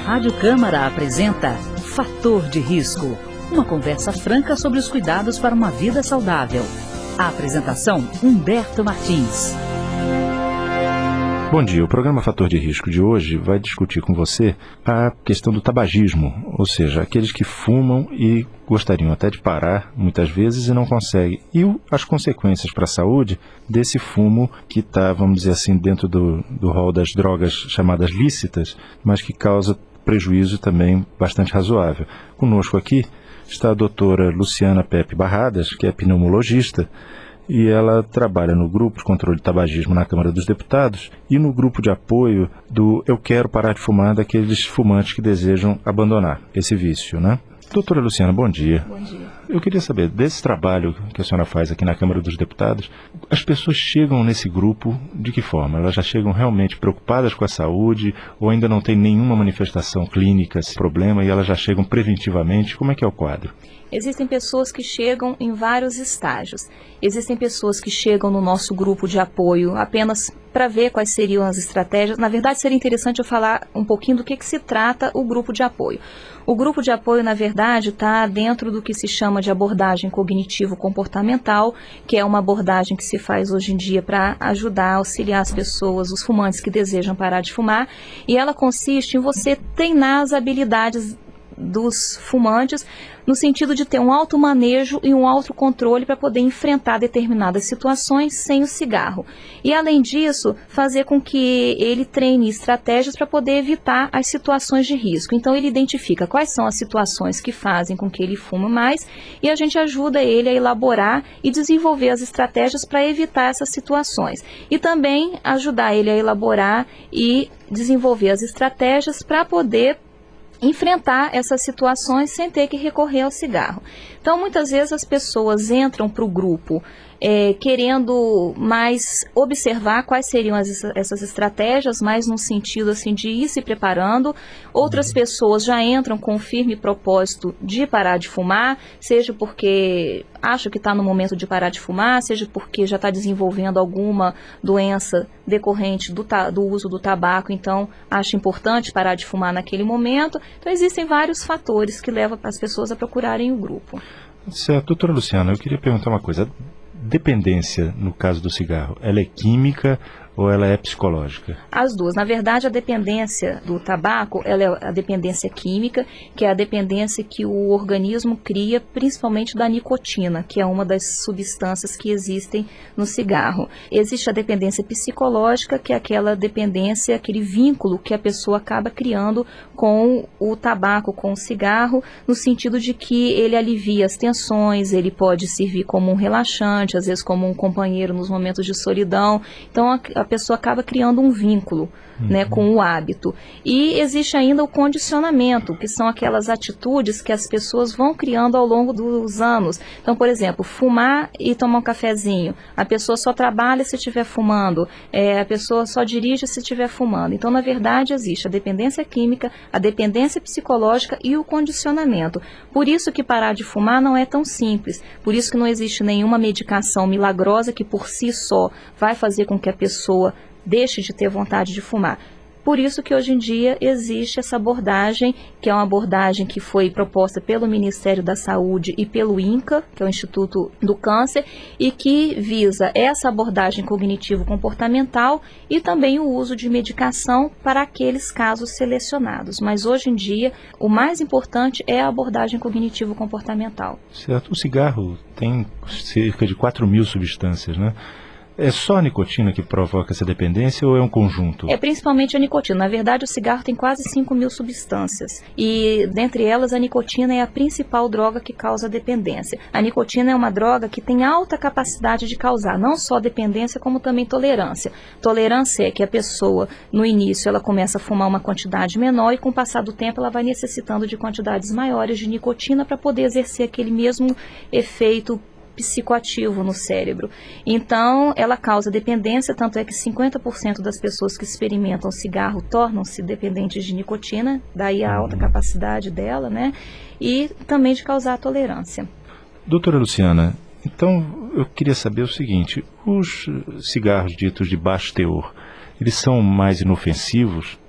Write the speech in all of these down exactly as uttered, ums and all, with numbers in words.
Rádio Câmara apresenta Fator de Risco, uma conversa franca sobre os cuidados para uma vida saudável. A apresentação, Humberto Martins. Bom dia, o programa Fator de Risco de hoje vai discutir com você a questão do tabagismo, ou seja, aqueles que fumam e gostariam até de parar, muitas vezes, e não conseguem. E o, as consequências para a saúde desse fumo que está, vamos dizer assim, dentro do, do rol das drogas chamadas lícitas, mas que causa prejuízo também bastante razoável. Conosco aqui está a doutora Luciana Pepe Barradas, que é pneumologista, e ela trabalha no grupo de controle de tabagismo na Câmara dos Deputados e no grupo de apoio do Eu Quero Parar de Fumar, daqueles fumantes que desejam abandonar esse vício, né? Doutora Luciana, bom dia. Bom dia. Eu queria saber, desse trabalho que a senhora faz aqui na Câmara dos Deputados, as pessoas chegam nesse grupo de que forma? Elas já chegam realmente preocupadas com a saúde ou ainda não tem nenhuma manifestação clínica, esse problema, e elas já chegam preventivamente? Como é que é o quadro? Existem pessoas que chegam em vários estágios. Existem pessoas que chegam no nosso grupo de apoio apenas para ver quais seriam as estratégias. Na verdade, seria interessante eu falar um pouquinho do que, que se trata o grupo de apoio. O grupo de apoio, na verdade, está dentro do que se chama de abordagem cognitivo-comportamental, que é uma abordagem que se faz hoje em dia para ajudar, auxiliar as pessoas, os fumantes que desejam parar de fumar. E ela consiste em você treinar as habilidades dos fumantes, no sentido de ter um automanejo e um autocontrole para poder enfrentar determinadas situações sem o cigarro. E, além disso, fazer com que ele treine estratégias para poder evitar as situações de risco. Então, ele identifica quais são as situações que fazem com que ele fume mais e a gente ajuda ele a elaborar e desenvolver as estratégias para evitar essas situações. E também ajudar ele a elaborar e desenvolver as estratégias para poder enfrentar essas situações sem ter que recorrer ao cigarro. Então, muitas vezes as pessoas entram para o grupo é, querendo mais observar quais seriam as, essas estratégias, mais no sentido assim, de ir se preparando. Outras pessoas já entram com o firme propósito de parar de fumar, seja porque acha que está no momento de parar de fumar, seja porque já está desenvolvendo alguma doença decorrente do, do uso do tabaco, então acha importante parar de fumar naquele momento. Então, existem vários fatores que levam as pessoas a procurarem o grupo. Certo. Doutora Luciana, eu queria perguntar uma coisa. Dependência, no caso do cigarro, ela é química ou ela é psicológica? As duas. Na verdade, a dependência do tabaco, ela é a dependência química, que é a dependência que o organismo cria, principalmente da nicotina, que é uma das substâncias que existem no cigarro. Existe a dependência psicológica, que é aquela dependência, aquele vínculo que a pessoa acaba criando com o tabaco, com o cigarro, no sentido de que ele alivia as tensões, ele pode servir como um relaxante, às vezes como um companheiro nos momentos de solidão. Então, a, a pessoa acaba criando um vínculo, uhum, né, com o hábito. E existe ainda o condicionamento, que são aquelas atitudes que as pessoas vão criando ao longo dos anos. Então, por exemplo, fumar e tomar um cafezinho. A pessoa só trabalha se estiver fumando, é, a pessoa só dirige se estiver fumando. Então, na verdade, existe a dependência química, a dependência psicológica e o condicionamento. Por isso que parar de fumar não é tão simples. Por isso que não existe nenhuma medicação milagrosa que por si só vai fazer com que a pessoa deixe de ter vontade de fumar. Por isso que hoje em dia existe essa abordagem, que é uma abordagem que foi proposta pelo Ministério da Saúde e pelo INCA, que é o Instituto do Câncer, e que visa essa abordagem cognitivo-comportamental e também o uso de medicação para aqueles casos selecionados. Mas hoje em dia, o mais importante é a abordagem cognitivo-comportamental. Certo. O cigarro tem cerca de quatro mil substâncias, né? É só a nicotina que provoca essa dependência ou é um conjunto? É principalmente a nicotina. Na verdade, o cigarro tem quase cinco mil substâncias. E, dentre elas, a nicotina é a principal droga que causa dependência. A nicotina é uma droga que tem alta capacidade de causar não só dependência, como também tolerância. Tolerância é que a pessoa, no início, ela começa a fumar uma quantidade menor e, com o passar do tempo, ela vai necessitando de quantidades maiores de nicotina para poder exercer aquele mesmo efeito psicoativo no cérebro. Então, ela causa dependência, tanto é que cinquenta por cento das pessoas que experimentam cigarro tornam-se dependentes de nicotina, daí a alta capacidade dela, né? E também de causar tolerância. Doutora Luciana, então eu queria saber o seguinte, os cigarros ditos de baixo teor, eles são mais inofensivos?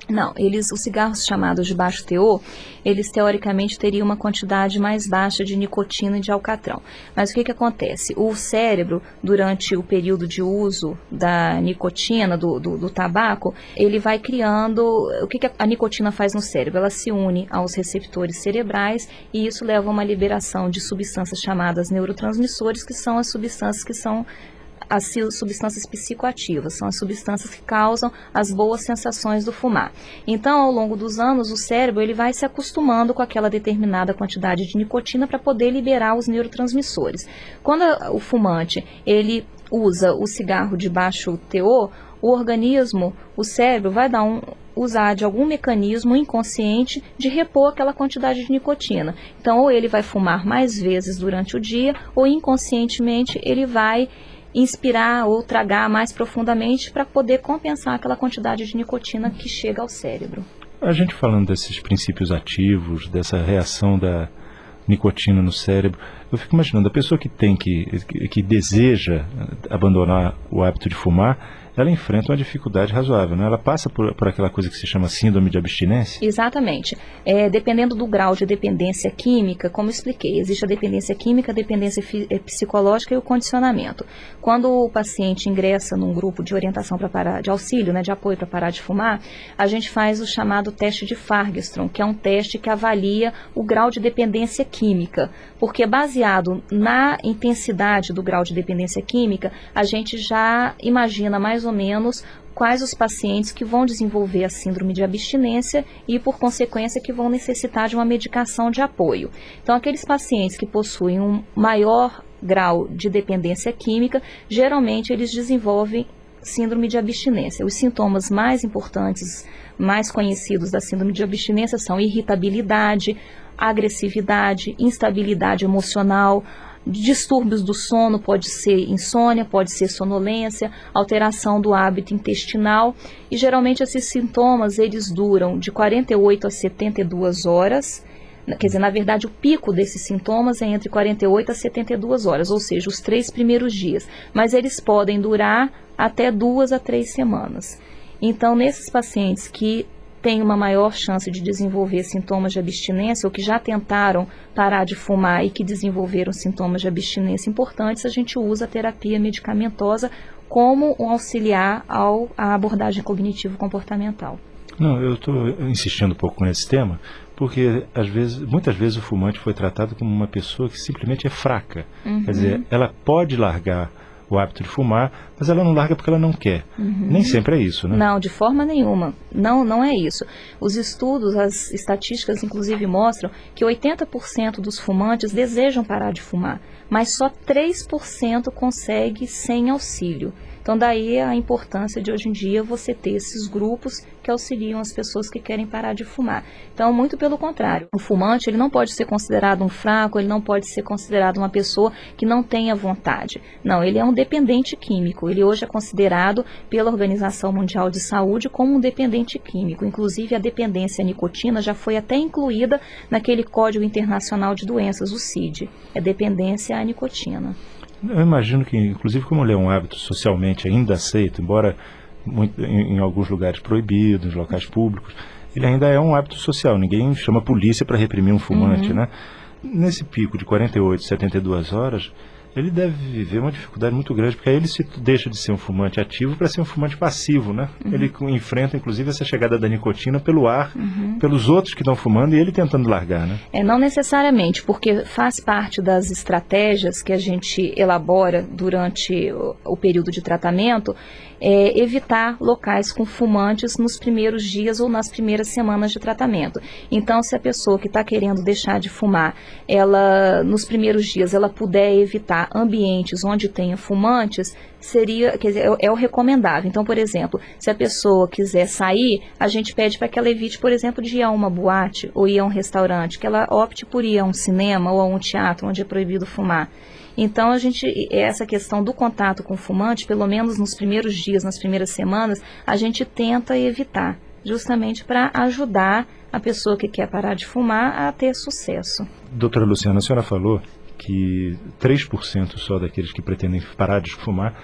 Não, eles, os cigarros chamados de baixo teor, eles teoricamente teriam uma quantidade mais baixa de nicotina e de alcatrão. Mas o que que acontece? O cérebro, durante o período de uso da nicotina, do, do, do tabaco, ele vai criando... O que que a nicotina faz no cérebro? Ela se une aos receptores cerebrais e isso leva a uma liberação de substâncias chamadas neurotransmissores, que são as substâncias que são... as substâncias psicoativas, são as substâncias que causam as boas sensações do fumar. Então, ao longo dos anos, o cérebro ele vai se acostumando com aquela determinada quantidade de nicotina para poder liberar os neurotransmissores. Quando o fumante ele usa o cigarro de baixo teor, o organismo, o cérebro, vai dar um, usar de algum mecanismo inconsciente de repor aquela quantidade de nicotina. Então, ou ele vai fumar mais vezes durante o dia, ou inconscientemente ele vai inspirar ou tragar mais profundamente para poder compensar aquela quantidade de nicotina que chega ao cérebro. A gente falando desses princípios ativos, dessa reação da nicotina no cérebro, eu fico imaginando, a pessoa que tem que, que, que deseja abandonar o hábito de fumar, ela enfrenta uma dificuldade razoável, né? Ela passa por, por aquela coisa que se chama síndrome de abstinência? Exatamente. É, dependendo do grau de dependência química, como eu expliquei, existe a dependência química, a dependência psicológica e o condicionamento. Quando o paciente ingressa num grupo de orientação para parar, de auxílio, né, de apoio para parar de fumar, a gente faz o chamado teste de Fagerström, que é um teste que avalia o grau de dependência química, porque baseado na intensidade do grau de dependência química, a gente já imagina mais ou menos quais os pacientes que vão desenvolver a síndrome de abstinência e, por consequência, que vão necessitar de uma medicação de apoio. Então, aqueles pacientes que possuem um maior grau de dependência química, geralmente eles desenvolvem síndrome de abstinência. Os sintomas mais importantes, mais conhecidos da síndrome de abstinência são irritabilidade, agressividade, instabilidade emocional, distúrbios do sono, pode ser insônia, pode ser sonolência, alteração do hábito intestinal, e geralmente esses sintomas eles duram de quarenta e oito a setenta e duas horas. Quer dizer, na verdade, o pico desses sintomas é entre quarenta e oito a setenta e duas horas, ou seja, os três primeiros dias, mas eles podem durar até duas a três semanas. Então, nesses pacientes que têm uma maior chance de desenvolver sintomas de abstinência ou que já tentaram parar de fumar e que desenvolveram sintomas de abstinência importantes, a gente usa a terapia medicamentosa como um auxiliar ao, à abordagem cognitivo-comportamental. Não, eu estou insistindo um pouco nesse tema, porque às vezes, muitas vezes o fumante foi tratado como uma pessoa que simplesmente é fraca. Uhum. Quer dizer, ela pode largar o hábito de fumar, mas ela não larga porque ela não quer. Uhum. Nem sempre é isso, né? Não, de forma nenhuma. Não, não é isso. Os estudos, as estatísticas, inclusive, mostram que oitenta por cento dos fumantes desejam parar de fumar, mas só três por cento consegue sem auxílio. Então, daí a importância de hoje em dia você ter esses grupos que auxiliam as pessoas que querem parar de fumar. Então, muito pelo contrário, o fumante ele não pode ser considerado um fraco, ele não pode ser considerado uma pessoa que não tenha vontade. Não, ele é um dependente químico. Ele hoje é considerado pela Organização Mundial de Saúde como um dependente químico. Inclusive, a dependência à nicotina já foi até incluída naquele Código Internacional de Doenças, o C I D. É dependência à nicotina. Eu imagino que, inclusive, como ele é um hábito socialmente ainda aceito, embora muito, em, em alguns lugares proibido, em locais públicos, ele ainda é um hábito social. Ninguém chama a polícia para reprimir um fumante, uhum. né? Nesse pico de quarenta e oito, setenta e duas horas, ele deve viver uma dificuldade muito grande, porque aí ele se deixa de ser um fumante ativo para ser um fumante passivo, né? Uhum. Ele enfrenta, inclusive, essa chegada da nicotina pelo ar, uhum. pelos outros que estão fumando e ele tentando largar, né? É, não necessariamente, porque faz parte das estratégias que a gente elabora durante o, o período de tratamento, é, evitar locais com fumantes nos primeiros dias ou nas primeiras semanas de tratamento. Então, se a pessoa que está querendo deixar de fumar, ela, nos primeiros dias, ela puder evitar ambientes onde tenha fumantes, seria, quer dizer, é, é o recomendável. Então, por exemplo, se a pessoa quiser sair, a gente pede para que ela evite, por exemplo, de ir a uma boate ou ir a um restaurante, que ela opte por ir a um cinema ou a um teatro onde é proibido fumar. Então, a gente, essa questão do contato com o fumante, pelo menos nos primeiros dias, nas primeiras semanas, a gente tenta evitar, justamente para ajudar a pessoa que quer parar de fumar a ter sucesso. Doutora Luciana, a senhora falou que três por cento só daqueles que pretendem parar de fumar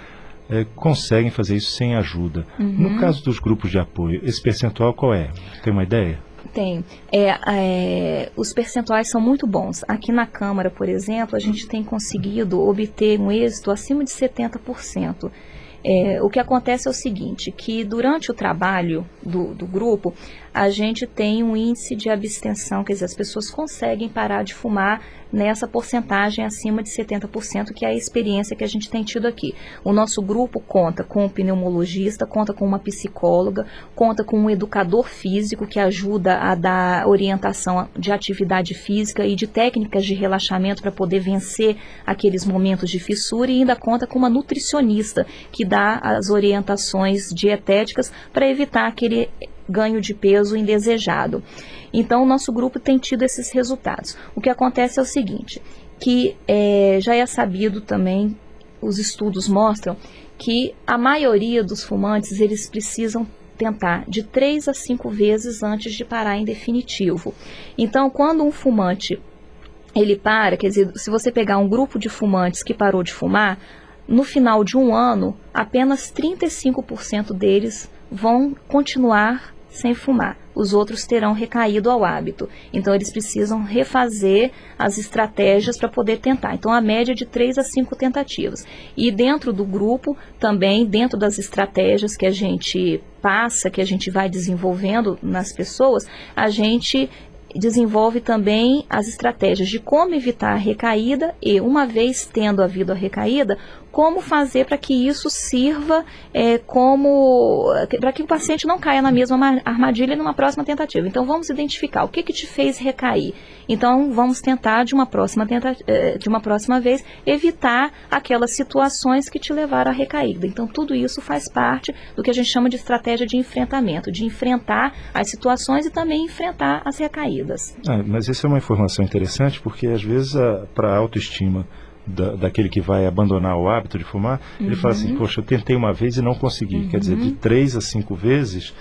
é, conseguem fazer isso sem ajuda. Uhum. No caso dos grupos de apoio, esse percentual qual é? Tem uma ideia? Tem. É, é, os percentuais são muito bons. Aqui na Câmara, por exemplo, a gente tem conseguido obter um êxito acima de setenta por cento. É, o que acontece é o seguinte, que durante o trabalho do, do grupo, a gente tem um índice de abstenção, quer dizer, as pessoas conseguem parar de fumar nessa porcentagem acima de setenta por cento, que é a experiência que a gente tem tido aqui. O nosso grupo conta com um pneumologista, conta com uma psicóloga, conta com um educador físico que ajuda a dar orientação de atividade física e de técnicas de relaxamento para poder vencer aqueles momentos de fissura, e ainda conta com uma nutricionista que dá as orientações dietéticas para evitar aquele ganho de peso indesejado. Então, o nosso grupo tem tido esses resultados. O que acontece é o seguinte, que é, já é sabido também, os estudos mostram que a maioria dos fumantes, eles precisam tentar de três a cinco vezes antes de parar em definitivo. Então, quando um fumante, ele para, quer dizer, se você pegar um grupo de fumantes que parou de fumar, no final de um ano, apenas trinta e cinco por cento deles vão continuar sem fumar. Os outros terão recaído ao hábito. Então, eles precisam refazer as estratégias para poder tentar. Então, a média é de três a cinco tentativas. E dentro do grupo, também, dentro das estratégias que a gente passa, que a gente vai desenvolvendo nas pessoas, a gente desenvolve também as estratégias de como evitar a recaída e, uma vez tendo havido a recaída, como fazer para que isso sirva é, como, para que o paciente não caia na mesma armadilha numa próxima tentativa. Então, vamos identificar o que que te fez recair. Então, vamos tentar de uma próxima, tenta, de uma próxima vez evitar aquelas situações que te levaram à recaída. Então, tudo isso faz parte do que a gente chama de estratégia de enfrentamento, de enfrentar as situações e também enfrentar as recaídas. Ah, mas isso é uma informação interessante, porque às vezes para a autoestima Da, daquele que vai abandonar o hábito de fumar, uhum. ele fala assim, poxa, eu tentei uma vez e não consegui. Uhum. Quer dizer, de três a cinco vezes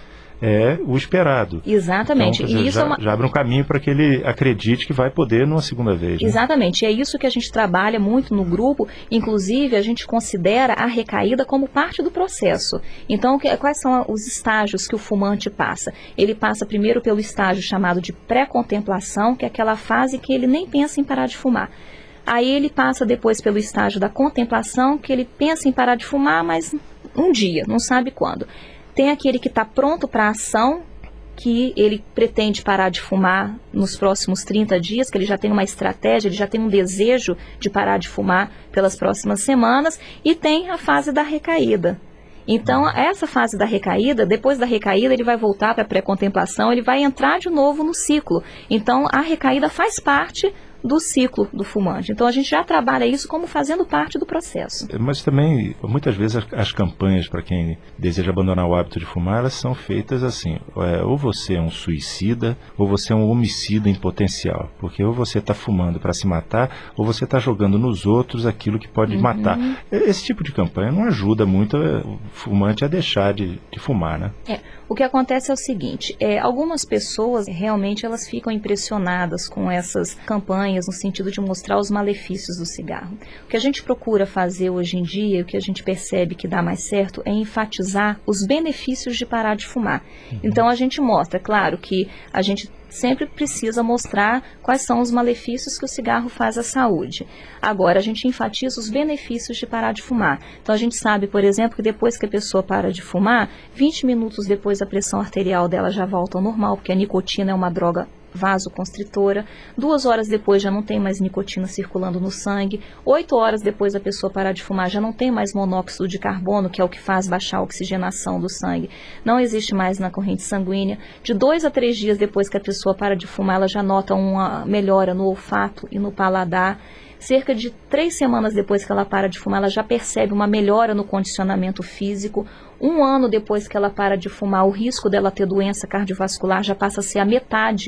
é o esperado. Exatamente. Então, dizer, e isso já, é uma... já abre um caminho para que ele acredite que vai poder numa segunda vez. Né? Exatamente. É isso que a gente trabalha muito no grupo. Inclusive, a gente considera a recaída como parte do processo. Então, que, quais são os estágios que o fumante passa? Ele passa primeiro pelo estágio chamado de pré-contemplação, que é aquela fase que ele nem pensa em parar de fumar. Aí ele passa depois pelo estágio da contemplação, que ele pensa em parar de fumar, mas um dia, não sabe quando. Tem aquele que está pronto para a ação, que ele pretende parar de fumar nos próximos trinta dias, que ele já tem uma estratégia, ele já tem um desejo de parar de fumar pelas próximas semanas, e tem a fase da recaída. Então, essa fase da recaída, depois da recaída, ele vai voltar para a pré-contemplação, ele vai entrar de novo no ciclo. Então, a recaída faz parte do ciclo do fumante. Então, a gente já trabalha isso como fazendo parte do processo. Mas também, muitas vezes, as, as campanhas para quem deseja abandonar o hábito de fumar, elas são feitas assim, é, ou você é um suicida, ou você é um homicida em potencial. Porque ou você está fumando para se matar, ou você está jogando nos outros aquilo que pode uhum. matar. Esse tipo de campanha não ajuda muito o fumante a deixar de, de fumar, né? É. O que acontece é o seguinte, é, algumas pessoas realmente elas ficam impressionadas com essas campanhas no sentido de mostrar os malefícios do cigarro. O que a gente procura fazer hoje em dia, o que a gente percebe que dá mais certo, é enfatizar os benefícios de parar de fumar. Então a gente mostra, claro que a gente sempre precisa mostrar quais são os malefícios que o cigarro faz à saúde. Agora, a gente enfatiza os benefícios de parar de fumar. Então, a gente sabe, por exemplo, que depois que a pessoa para de fumar, vinte minutos depois a pressão arterial dela já volta ao normal, porque a nicotina é uma droga vasoconstritora. Duas horas depois já não tem mais nicotina circulando no sangue. Oito horas depois da pessoa parar de fumar já não tem mais monóxido de carbono, que é o que faz baixar a oxigenação do sangue. Não existe mais na corrente sanguínea. De dois a três dias depois que a pessoa para de fumar, ela já nota uma melhora no olfato e no paladar. Cerca de três semanas depois que ela para de fumar, ela já percebe uma melhora no condicionamento físico. Um ano depois que ela para de fumar, o risco dela ter doença cardiovascular já passa a ser a metade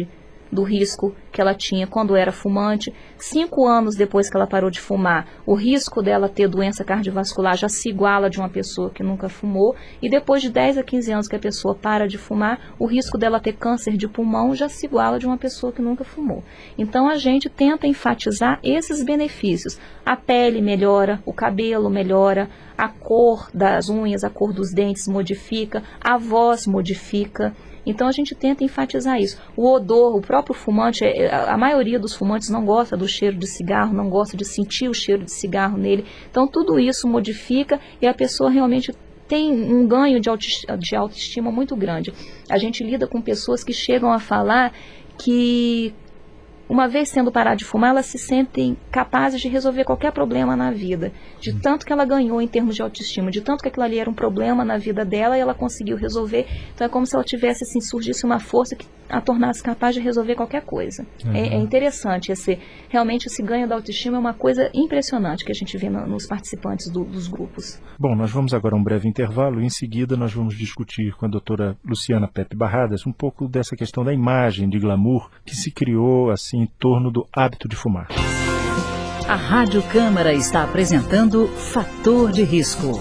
do risco que ela tinha quando era fumante. Cinco anos depois que ela parou de fumar, o risco dela ter doença cardiovascular já se iguala de uma pessoa que nunca fumou. E depois de dez a quinze anos que a pessoa para de fumar, o risco dela ter câncer de pulmão já se iguala de uma pessoa que nunca fumou. Então a gente tenta enfatizar esses benefícios. A pele melhora, o cabelo melhora, a cor das unhas, a cor dos dentes modifica, a voz modifica. Então a gente tenta enfatizar isso. O odor, o próprio fumante, a maioria dos fumantes não gosta do cheiro de cigarro, não gosta de sentir o cheiro de cigarro nele. Então tudo isso modifica e a pessoa realmente tem um ganho de autoestima, de autoestima muito grande. A gente lida com pessoas que chegam a falar que, uma vez sendo parar de fumar, elas se sentem capazes de resolver qualquer problema na vida, de tanto que ela ganhou em termos de autoestima, de tanto que aquilo ali era um problema na vida dela e ela conseguiu resolver. Então é como se ela tivesse, assim, surgisse uma força que a tornasse capaz de resolver qualquer coisa. Uhum. É, é interessante, esse, realmente esse ganho da autoestima é uma coisa impressionante que a gente vê no, nos participantes do, dos grupos. Bom, nós vamos agora a um breve intervalo e em seguida nós vamos discutir com a doutora Luciana Pepe Barradas um pouco dessa questão da imagem de glamour que se criou assim em torno do hábito de fumar. A Rádio Câmara está apresentando Fator de Risco.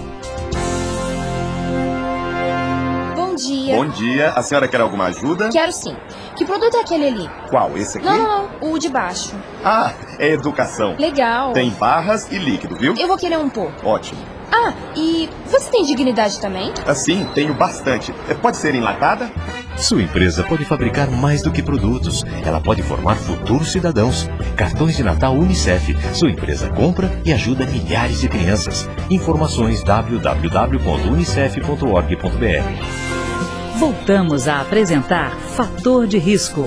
Bom dia. Bom dia. A senhora quer alguma ajuda? Quero sim. Que produto é aquele ali? Qual? Esse aqui? Não, não, não. O de baixo. Ah, é educação. Legal. Tem barras e líquido, viu? Eu vou querer um pouco. Ótimo. Ah, e você tem dignidade também? Sim, tenho bastante. Pode ser enlatada? Sua empresa pode fabricar mais do que produtos. Ela pode formar futuros cidadãos. Cartões de Natal Unicef. Sua empresa compra e ajuda milhares de crianças. Informações w w w ponto unicef ponto org ponto b r. Voltamos a apresentar Fator de Risco.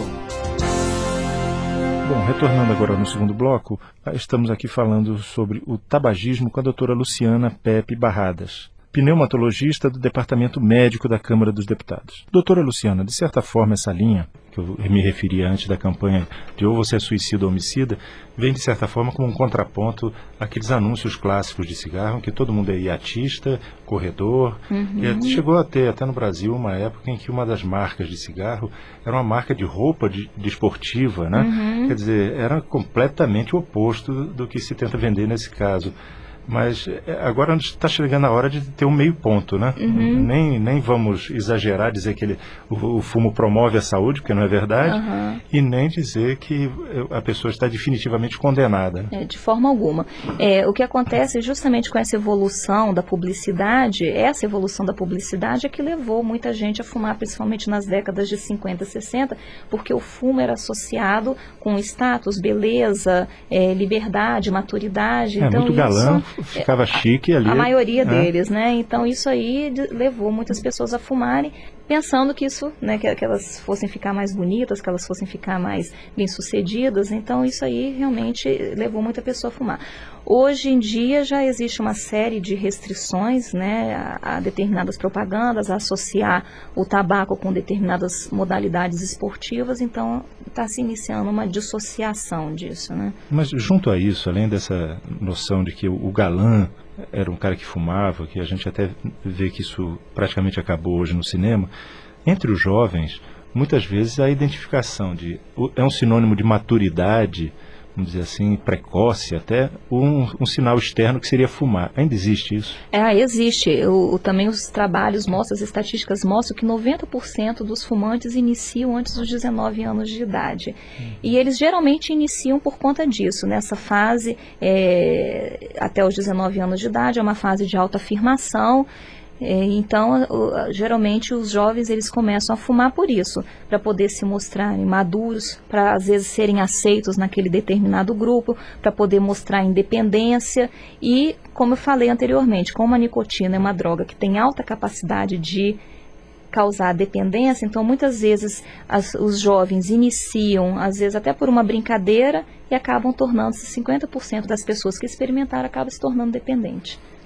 Bom, retornando agora no segundo bloco, estamos aqui falando sobre o tabagismo com a doutora Luciana Pepe Barradas, pneumatologista do Departamento Médico da Câmara dos Deputados. Doutora Luciana, de certa forma essa linha, que eu me referia antes da campanha de ou você é suicida ou homicida, vem de certa forma como um contraponto àqueles anúncios clássicos de cigarro, em que todo mundo é iatista, corredor, uhum. E chegou a ter até no Brasil uma época em que uma das marcas de cigarro era uma marca de roupa de, de esportiva, né? Uhum. Quer dizer, era completamente o oposto do que se tenta vender nesse caso. Mas agora está chegando a hora de ter um meio ponto, né? Uhum. Nem, nem vamos exagerar, dizer que ele, o, o fumo promove a saúde, porque não é verdade, uhum. E nem dizer que a pessoa está definitivamente condenada. É, de forma alguma. É, o que acontece justamente com essa evolução da publicidade, essa evolução da publicidade é que levou muita gente a fumar, principalmente nas décadas de cinquenta, sessenta, porque o fumo era associado com status, beleza, é, liberdade, maturidade. É, então, muito galã. Isso, ficava chique ali. A maioria né? deles, né? Então isso aí levou muitas pessoas a fumarem, pensando que isso, né, que, que elas fossem ficar mais bonitas, que elas fossem ficar mais bem-sucedidas. Então isso aí realmente levou muita pessoa a fumar. Hoje em dia já existe uma série de restrições, né, a, a determinadas propagandas, a associar o tabaco com determinadas modalidades esportivas, então está se iniciando uma dissociação disso, né? Mas junto a isso, além dessa noção de que o, o galã era um cara que fumava, que a gente até vê que isso praticamente acabou hoje no cinema, entre os jovens, muitas vezes a identificação de é um sinônimo de maturidade, vamos dizer assim, precoce, até um, um sinal externo que seria fumar. Ainda existe isso? É, existe. O, o, também os trabalhos mostram, as estatísticas mostram que noventa por cento dos fumantes iniciam antes dos dezenove anos de idade. Hum. E eles geralmente iniciam por conta disso. Nessa fase, é, até os dezenove anos de idade, é uma fase de autoafirmação. Então, geralmente os jovens eles começam a fumar por isso, para poder se mostrarem maduros, para às vezes serem aceitos naquele determinado grupo, para poder mostrar independência e, como eu falei anteriormente, como a nicotina é uma droga que tem alta capacidade de causar dependência, então muitas vezes as, os jovens iniciam, às vezes até por uma brincadeira, e acabam tornando-se cinquenta por cento das pessoas que experimentaram acabam se tornando dependente.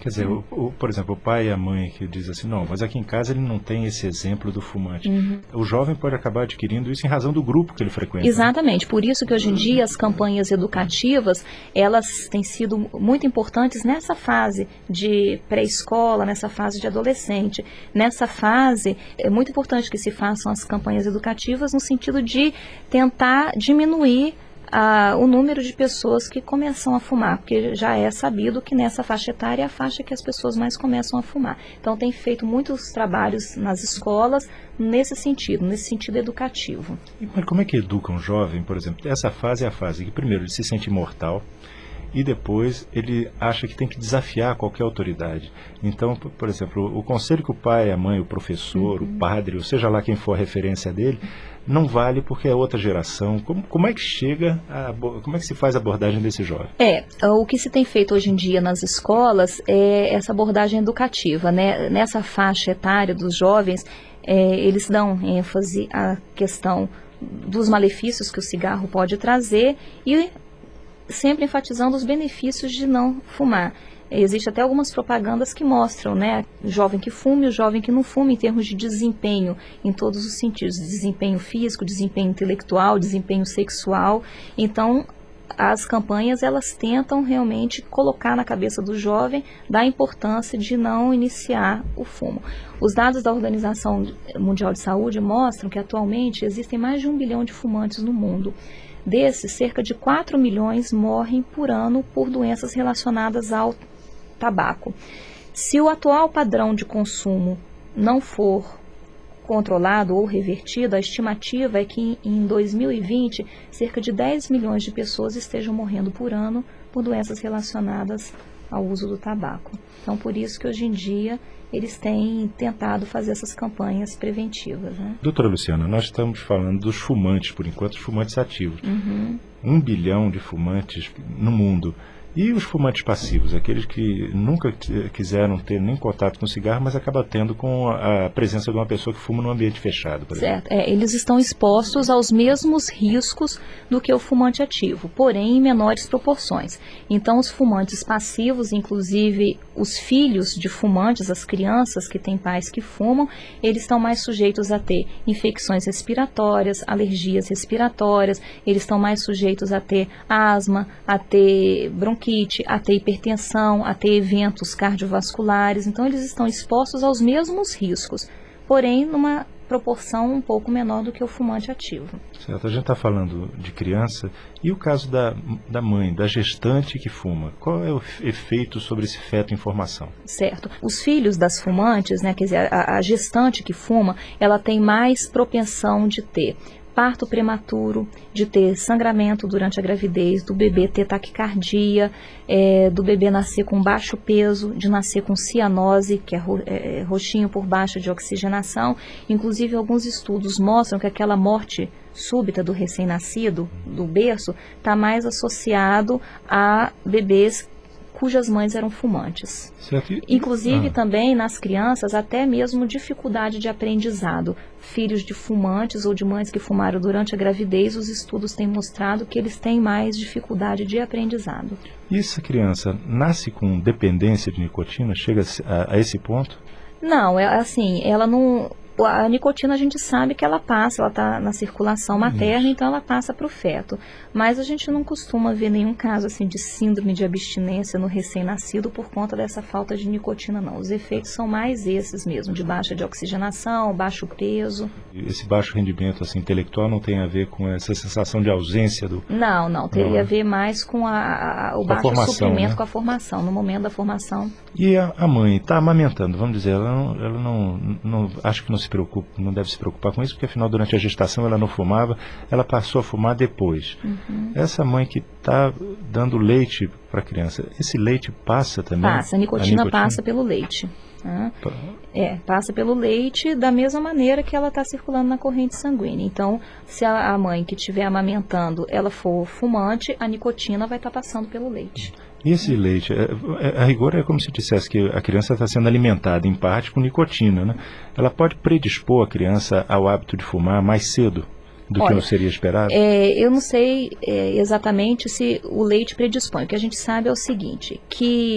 Quer dizer, o, o, por exemplo, o pai e a mãe que diz assim, não, mas aqui em casa ele não tem esse exemplo do fumante. Uhum. O jovem pode acabar adquirindo isso em razão do grupo que ele frequenta. Exatamente, por isso que hoje em dia as campanhas educativas, elas têm sido muito importantes nessa fase de pré-escola, nessa fase de adolescente. Nessa fase, é muito importante que se façam as campanhas educativas no sentido de tentar diminuir Ah, o número de pessoas que começam a fumar, porque já é sabido que nessa faixa etária é a faixa que as pessoas mais começam a fumar. Então tem feito muitos trabalhos nas escolas nesse sentido, nesse sentido educativo. Mas como é que educa um jovem, por exemplo? Essa fase é a fase que primeiro ele se sente imortal e depois ele acha que tem que desafiar qualquer autoridade. Então, por exemplo, o conselho que o pai, a mãe, o professor, uhum. o padre, ou seja lá quem for a referência dele, não vale porque é outra geração. Como, como é que chega, a, como é que se faz a abordagem desse jovem? É, o que se tem feito hoje em dia nas escolas é essa abordagem educativa, né? Nessa faixa etária dos jovens, é, eles dão ênfase à questão dos malefícios que o cigarro pode trazer e sempre enfatizando os benefícios de não fumar. Existem até algumas propagandas que mostram, né, o jovem que fume e o jovem que não fume em termos de desempenho, em todos os sentidos, desempenho físico, desempenho intelectual, desempenho sexual. Então, as campanhas, elas tentam realmente colocar na cabeça do jovem da importância de não iniciar o fumo. Os dados da Organização Mundial de Saúde mostram que atualmente existem mais de um bilhão de fumantes no mundo. Desses, cerca de quatro milhões morrem por ano por doenças relacionadas ao tabaco. Se o atual padrão de consumo não for controlado ou revertido, a estimativa é que em dois mil e vinte, cerca de dez milhões de pessoas estejam morrendo por ano por doenças relacionadas ao uso do tabaco. Então, por isso que hoje em dia eles têm tentado fazer essas campanhas preventivas, né? Doutora Luciana, nós estamos falando dos fumantes, por enquanto, os fumantes ativos. Uhum. Um bilhão de fumantes no mundo. E os fumantes passivos, aqueles que nunca quiseram ter nem contato com cigarro, mas acabam tendo com a presença de uma pessoa que fuma num ambiente fechado, por exemplo. Certo, é, eles estão expostos aos mesmos riscos do que o fumante ativo, porém em menores proporções. Então os fumantes passivos, inclusive os filhos de fumantes, as crianças que têm pais que fumam, eles estão mais sujeitos a ter infecções respiratórias, alergias respiratórias, eles estão mais sujeitos a ter asma, a ter bronquite, a ter hipertensão, a ter eventos cardiovasculares. Então eles estão expostos aos mesmos riscos, porém numa proporção um pouco menor do que o fumante ativo. Certo, a gente está falando de criança, e o caso da, da mãe, da gestante que fuma, qual é o efeito sobre esse feto em formação? Certo, os filhos das fumantes, né, quer dizer, a, a gestante que fuma, ela tem mais propensão de ter parto prematuro, de ter sangramento durante a gravidez, do bebê ter taquicardia, é, do bebê nascer com baixo peso, de nascer com cianose, que é, ro é roxinho por baixo de oxigenação. Inclusive, alguns estudos mostram que aquela morte súbita do recém-nascido, do berço, está mais associado a bebês cujas mães eram fumantes. Certo. Inclusive ah. também nas crianças, até mesmo dificuldade de aprendizado. Filhos de fumantes ou de mães que fumaram durante a gravidez, os estudos têm mostrado que eles têm mais dificuldade de aprendizado. E essa criança nasce com dependência de nicotina? Chega a, a esse ponto? Não, é assim, ela não... A nicotina a gente sabe que ela passa, ela está na circulação materna, Isso. então ela passa para o feto. Mas a gente não costuma ver nenhum caso assim de síndrome de abstinência no recém-nascido por conta dessa falta de nicotina, não. Os efeitos são mais esses mesmo, de baixa de oxigenação, baixo peso. Esse baixo rendimento assim, intelectual não tem a ver com essa sensação de ausência do... Não, não, teria não. a ver mais com a, a, o com baixo a formação, suprimento, né? Com a formação, no momento da formação. E a, a mãe está amamentando, vamos dizer, ela não, ela não, não acho que não se preocupa, não deve se preocupar com isso, porque afinal durante a gestação ela não fumava, ela passou a fumar depois. Uhum. Essa mãe que está dando leite para a criança, esse leite passa também? Passa, a nicotina, a nicotina? passa pelo leite. Né? É, passa pelo leite da mesma maneira que ela está circulando na corrente sanguínea. Então, se a, a mãe que estiver amamentando, ela for fumante, a nicotina vai estar tá passando pelo leite. E esse leite, a, a rigor é como se dissesse que a criança está sendo alimentada em parte com nicotina, né? Ela pode predispor a criança ao hábito de fumar mais cedo do Olha, que não seria esperado? É, eu não sei é, exatamente se o leite predispõe. O que a gente sabe é o seguinte, que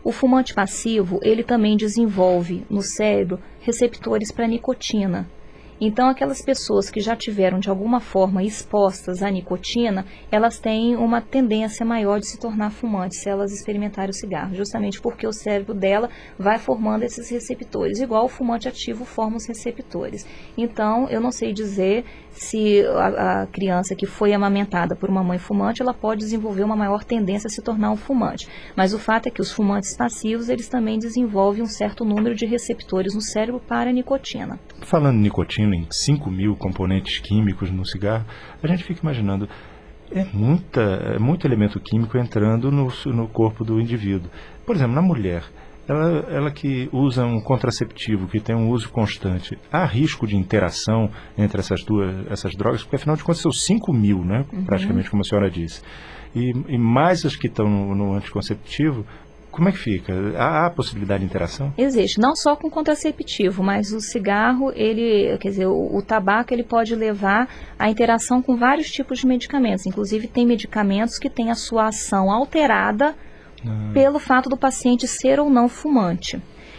O fumante passivo, ele também desenvolve no cérebro receptores para nicotina. Então, aquelas pessoas que já tiveram de alguma forma expostas à nicotina, elas têm uma tendência maior de se tornar fumantes se elas experimentarem o cigarro, justamente porque o cérebro dela vai formando esses receptores, igual o fumante ativo forma os receptores. Então, eu não sei dizer se a, a criança que foi amamentada por uma mãe fumante, ela pode desenvolver uma maior tendência a se tornar um fumante. Mas o fato é que os fumantes passivos, eles também desenvolvem um certo número de receptores no cérebro para a nicotina. Falando em nicotina, em cinco mil componentes químicos no cigarro, a gente fica imaginando, é, muita, é muito elemento químico entrando no, no corpo do indivíduo. Por exemplo, na mulher, ela, ela que usa um contraceptivo, que tem um uso constante, há risco de interação entre essas duas essas drogas? Porque afinal de contas são cinco mil, né? Uhum. Praticamente, como a senhora disse. E, e mais as que estão no, no anticonceptivo. Como é que fica? Há, há possibilidade de interação? Existe, não só com contraceptivo, mas o cigarro, ele, quer dizer, o, o tabaco, ele pode levar à interação com vários tipos de medicamentos. Inclusive, tem medicamentos que têm a sua ação alterada ah. pelo fato do paciente ser ou não fumante.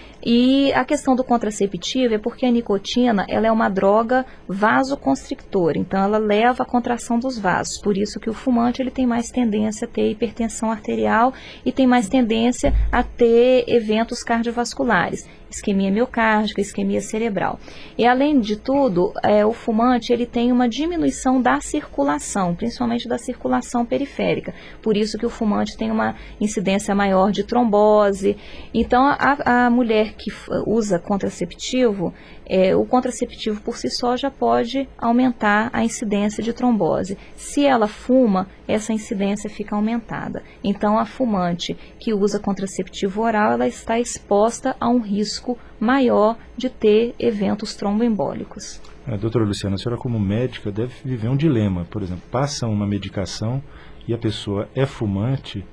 E a questão do contraceptivo é porque a nicotina, ela é uma droga vasoconstrictora, então ela leva à contração dos vasos, por isso que o fumante, ele tem mais tendência a ter hipertensão arterial e tem mais tendência a ter eventos cardiovasculares, isquemia miocárdica, isquemia cerebral. E além de tudo, é, o fumante, ele tem uma diminuição da circulação, principalmente da circulação periférica, por isso que o fumante tem uma incidência maior de trombose. Então a, a mulher que usa contraceptivo, é, o contraceptivo por si só já pode aumentar a incidência de trombose. Se ela fuma, essa incidência fica aumentada. Então, a fumante que usa contraceptivo oral, ela está exposta a um risco maior de ter eventos tromboembólicos. A doutora Luciana, a senhora como médica deve viver um dilema. Por exemplo, passa uma medicação e a pessoa é fumante.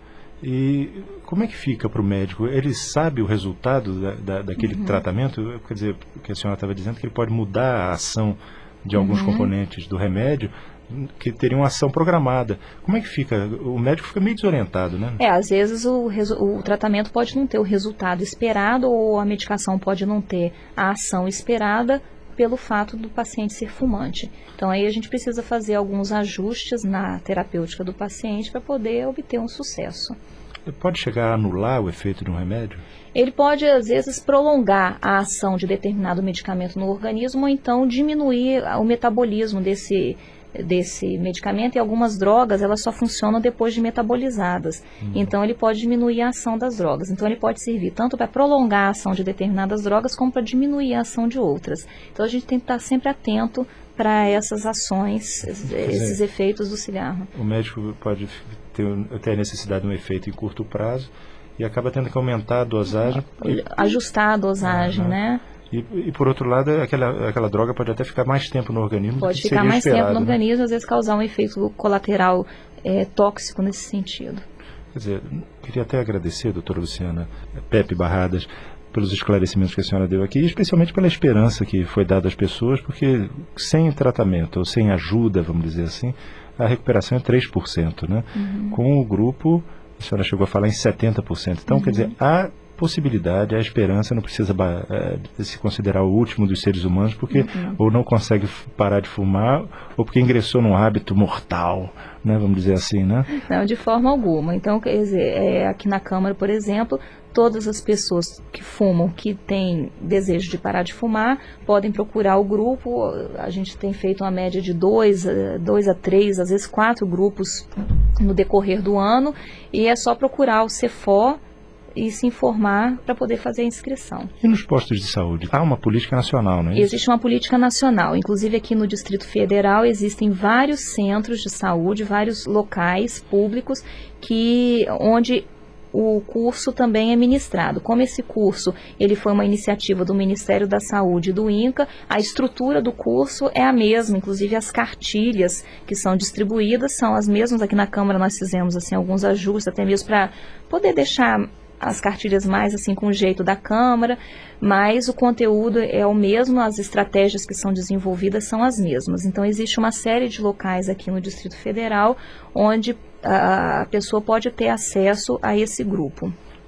E como é que fica para o médico? Ele sabe o resultado da, da, daquele uhum. tratamento? Quer dizer, o que a senhora estava dizendo, que ele pode mudar a ação de alguns uhum. componentes do remédio, que teriam ação programada. Como é que fica? O médico fica meio desorientado, né? É, às vezes o, o tratamento pode não ter o resultado esperado, ou a medicação pode não ter a ação esperada, pelo fato do paciente ser fumante. Então aí a gente precisa fazer alguns ajustes na terapêutica do paciente para poder obter um sucesso. Pode chegar a anular o efeito de um remédio? Ele pode, às vezes, prolongar a ação de determinado medicamento no organismo, ou então diminuir o metabolismo desse desse medicamento, e algumas drogas elas só funcionam depois de metabolizadas. Hum. Então ele pode diminuir a ação das drogas. Então ele pode servir tanto para prolongar a ação de determinadas drogas como para diminuir a ação de outras. Então a gente tem que estar sempre atento para essas ações, esses dizer, efeitos do cigarro. O médico pode ter, ter a necessidade de um efeito em curto prazo e acaba tendo que aumentar a dosagem. Ajustar a dosagem, ah, né? E, e por outro lado, aquela, aquela droga pode até ficar mais tempo no organismo. Pode do que ficar mais esperado, tempo no né? organismo, às vezes causar um efeito colateral é, tóxico nesse sentido. Quer dizer, queria até agradecer, doutora Luciana Pepe Barradas, pelos esclarecimentos que a senhora deu aqui, e especialmente pela esperança que foi dada às pessoas, porque sem tratamento ou sem ajuda, vamos dizer assim, a recuperação é três por cento, né? Uhum. Com o grupo, a senhora chegou a falar em setenta por cento. Então, uhum. quer dizer, há possibilidade, a esperança, não precisa é, se considerar o último dos seres humanos, porque uhum. ou não consegue parar de fumar, ou porque ingressou num hábito mortal, né, vamos dizer assim, né? Não, de forma alguma. Então, quer dizer, é, aqui na Câmara, por exemplo, todas as pessoas que fumam, que têm desejo de parar de fumar, podem procurar o grupo. A gente tem feito uma média de dois, dois a três, às vezes quatro grupos no decorrer do ano, e é só procurar o CEFOR e se informar para poder fazer a inscrição. E nos postos de saúde? Há uma política nacional, não é isso? Existe uma política nacional. Inclusive aqui no Distrito Federal existem vários centros de saúde, vários locais públicos que, onde o curso também é ministrado. Como esse curso ele foi uma iniciativa do Ministério da Saúde e do INCA, a estrutura do curso é a mesma, inclusive as cartilhas que são distribuídas são as mesmas. Aqui na Câmara nós fizemos assim, alguns ajustes, até mesmo para poder deixar as cartilhas mais assim com o jeito da Câmara, mas o conteúdo é o mesmo, as estratégias que são desenvolvidas são as mesmas. Então existe uma série de locais aqui no Distrito Federal onde a pessoa pode ter acesso a esse grupo.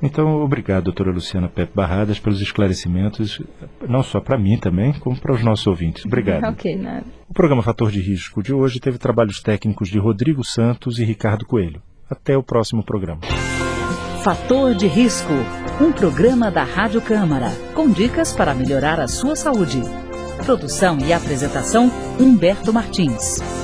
Então, obrigado, doutora Luciana Pepe Barradas, pelos esclarecimentos, não só para mim também, como para os nossos ouvintes. Obrigado. Ok, nada. O programa Fator de Risco de hoje teve trabalhos técnicos de Rodrigo Santos e Ricardo Coelho. Até o próximo programa. Fator de Risco, um programa da Rádio Câmara, com dicas para melhorar a sua saúde. Produção e apresentação, Humberto Martins.